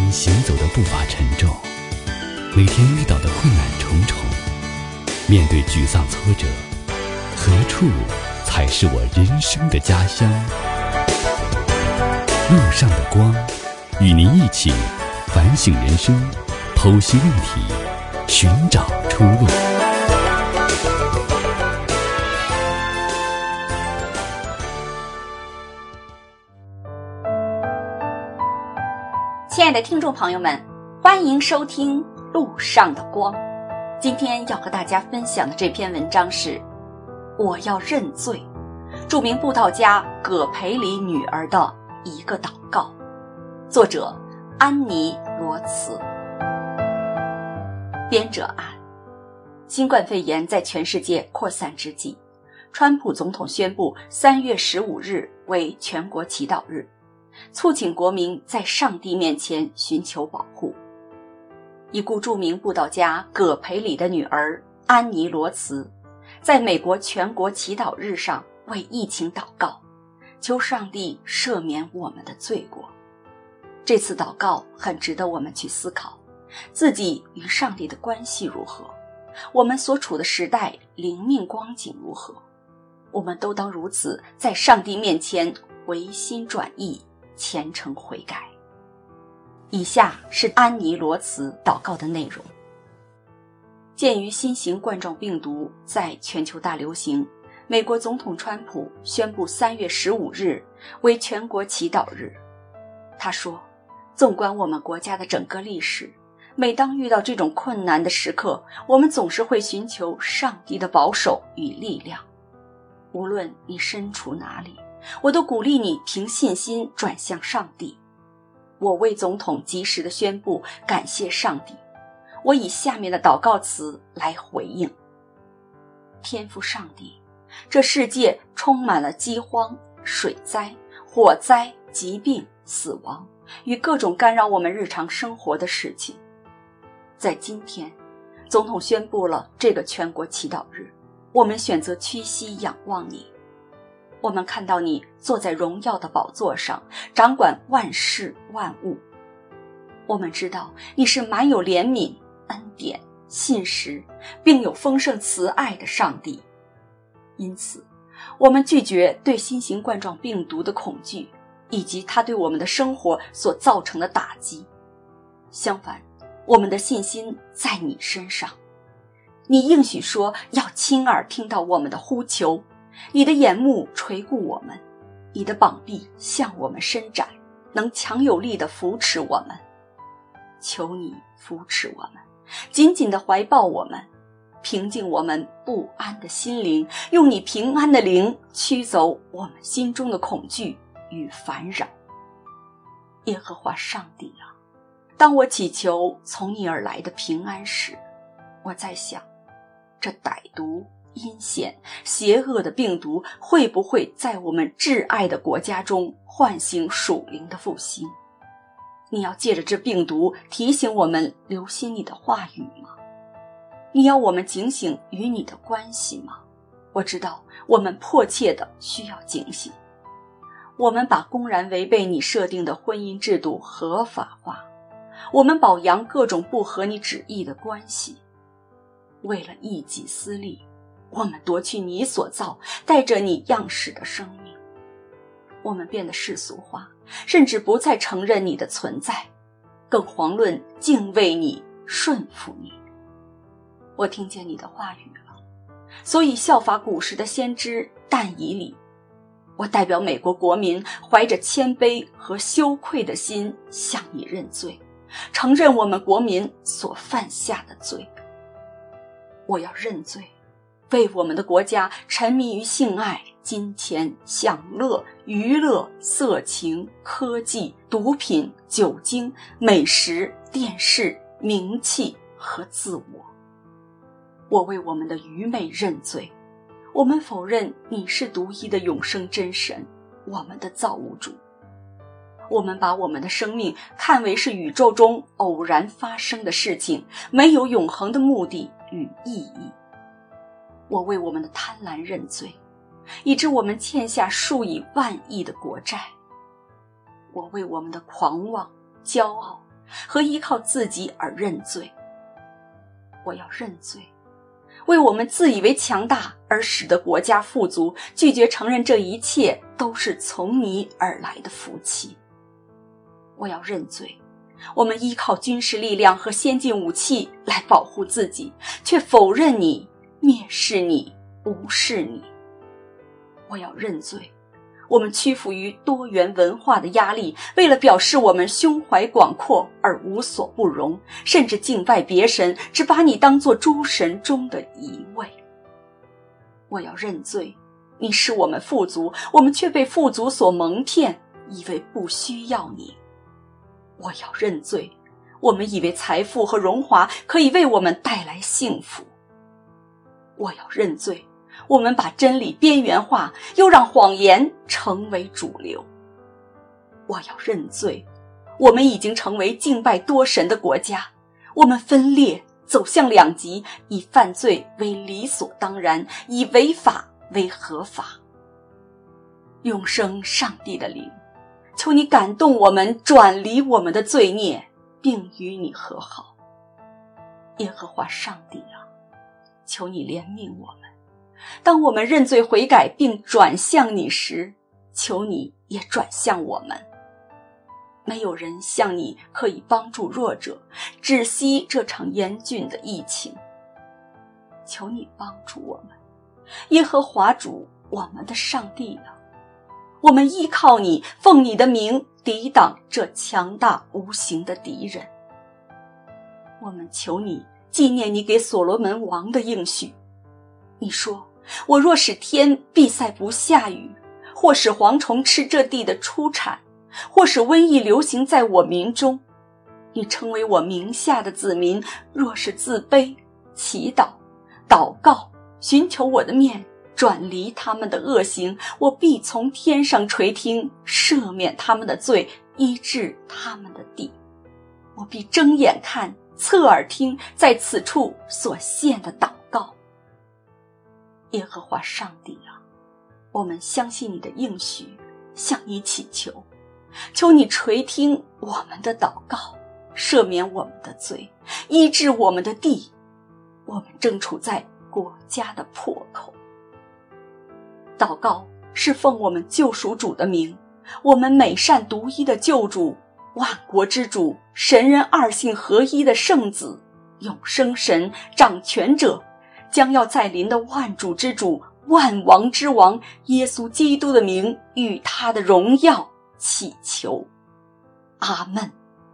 天行走的步伐沉重，每天遇到的困难重重，面对沮丧挫折，何处才是我人生的家乡？路上的光，与您一起反省人生，剖析问题，寻找出路。 亲爱的听众朋友们，欢迎收听路上的光。今天要和大家分享的这篇文章是我要认罪，著名布道家葛培理女儿的一个祷告，作者安妮罗茨，编者按。新冠肺炎在全世界扩散之际，川普总统宣布3月15日为全国祈祷日，促请国民在上帝面前寻求保护。已故著名布道家葛培理的女儿安妮罗茨在美国全国祈祷日上为疫情祷告，求上帝赦免我们的罪过。这次祷告很值得我们去思考，自己与上帝的关系如何，我们所处的时代灵命光景如何，我们都当如此在上帝面前回心转意，虔诚悔改。以下是安妮罗茨祷告的内容。鉴于新型冠状病毒在全球大流行，美国总统川普宣布3月15日为全国祈祷日。他说，纵观我们国家的整个历史，每当遇到这种困难的时刻，我们总是会寻求上帝的保守与力量。无论你身处哪里，我都鼓励你凭信心转向上帝。我为总统及时地宣布感谢上帝。我以下面的祷告词来回应。天父上帝，这世界充满了饥荒、水灾、火灾、疾病、死亡与各种干扰我们日常生活的事情。在今天，总统宣布了这个全国祈祷日，我们选择屈膝仰望你。我们看到你坐在荣耀的宝座上，掌管万事万物。我们知道你是满有怜悯、恩典、信实，并有丰盛慈爱的上帝。因此，我们拒绝对新型冠状病毒的恐惧，以及它对我们的生活所造成的打击。相反，我们的信心在你身上。你应许说要亲耳听到我们的呼求，你的眼目垂顾我们，你的膀臂向我们伸展，能强有力地扶持我们。求你扶持我们，紧紧地怀抱我们，平静我们不安的心灵，用你平安的灵驱走我们心中的恐惧与烦扰。耶和华上帝啊，当我祈求从你而来的平安时，我在想，这歹毒、阴险、邪恶的病毒会不会在我们挚爱的国家中唤醒属灵的复兴？你要借着这病毒提醒我们留心你的话语吗？你要我们警醒与你的关系吗？我知道我们迫切地需要警醒。我们把公然违背你设定的婚姻制度合法化，我们保扬各种不合你旨意的关系。为了一己私利，我们夺去你所造带着你样式的生命。我们变得世俗化，甚至不再承认你的存在，更遑论敬畏你、顺服你。我听见你的话语了，所以效法古时的先知但以理，我代表美国国民怀着谦卑和羞愧的心向你认罪，承认我们国民所犯下的罪。我要认罪，为我们的国家沉迷于性爱、金钱、享乐、娱乐、色情、科技、毒品、酒精、美食、电视、名气和自我。我为我们的愚昧认罪，我们否认你是独一的永生真神，我们的造物主。我们把我们的生命看为是宇宙中偶然发生的事情，没有永恒的目的与意义。我为我们的贪婪认罪，以致我们欠下数以万亿的国债。我为我们的狂妄、骄傲， 和依靠自己而认罪。我要认罪，为我们自以为强大而使得国家富足，拒绝承认这一切都是从你而来的福气。我要认罪，我们依靠军事力量和先进武器来保护自己，却否认你、蔑视你、无视你。我要认罪，我们屈服于多元文化的压力，为了表示我们胸怀广阔而无所不容，甚至敬拜别神，只把你当作诸神中的一位。我要认罪，你使我们富足，我们却被富足所蒙骗，以为不需要你。我要认罪，我们以为财富和荣华可以为我们带来幸福。我要认罪，我们把真理边缘化，又让谎言成为主流。我要认罪，我们已经成为敬拜多神的国家，我们分裂，走向两极，以犯罪为理所当然，以违法为合法。永生上帝的灵，求你感动我们，转离我们的罪孽，并与你和好。耶和华上帝啊，求你怜悯我们，当我们认罪悔改并转向你时，求你也转向我们。没有人像你可以帮助弱者，止息这场严峻的疫情。求你帮助我们，耶和华主，我们的上帝啊，我们依靠你，奉你的名抵挡这强大无形的敌人。我们求你纪念你给所罗门王的应许，你说，我若使天闭塞不下雨，或使蝗虫吃这地的出产，或使瘟疫流行在我民中，你成为我名下的子民，若是自卑、祈祷、祷告，寻求我的面，转离他们的恶行，我必从天上垂听，赦免他们的罪，医治他们的地。我必睁眼看，侧耳听，在此处所献的祷告。耶和华上帝啊，我们相信你的应许，向你祈求，求你垂听我们的祷告，赦免我们的罪，医治我们的地。我们正处在国家的破口。祷告是奉我们救赎主的名，我们美善独一的救主，万国之主，神人二性合一的圣子，永生神，掌权者，将要在临的万主之主，万王之王，耶稣基督的名与他的荣耀祈求。阿们。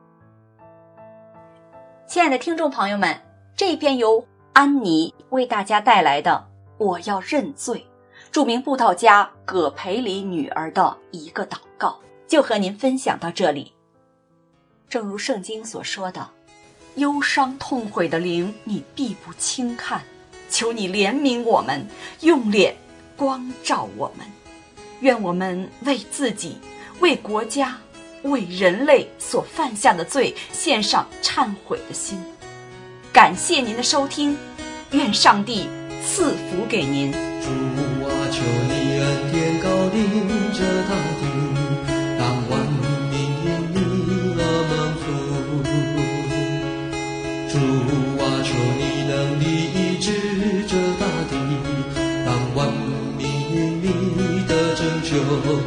亲爱的听众朋友们，这一篇由安妮为大家带来的我要认罪，著名布道家葛培里女儿的一个祷告，就和您分享到这里。正如圣经所说的，忧伤痛悔的灵你必不轻看，求你怜悯我们，用脸光照我们。愿我们为自己、为国家、为人类所犯下的罪献上忏悔的心。感谢您的收听，愿上帝赐福给您。 主啊，求你恩典高临这大地，让万民因你而蒙福。主啊，求你能力医治这大地，让万民因你的拯救。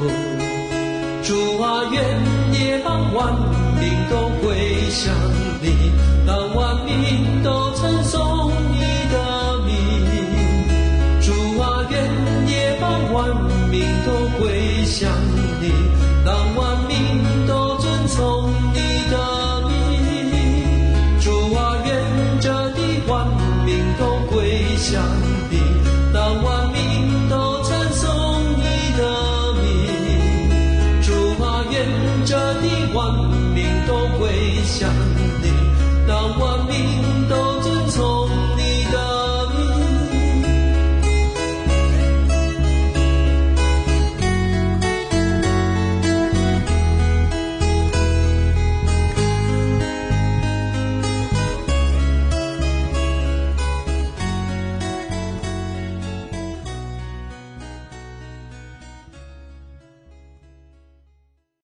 主啊，愿列邦万民都归向你，让万民都称颂你的名。主啊，愿列邦万民都归向你，让万民都尊崇你的名。主啊，愿这地万民都归向你，让万民都称颂你的名。主啊，愿这地万民都归向你。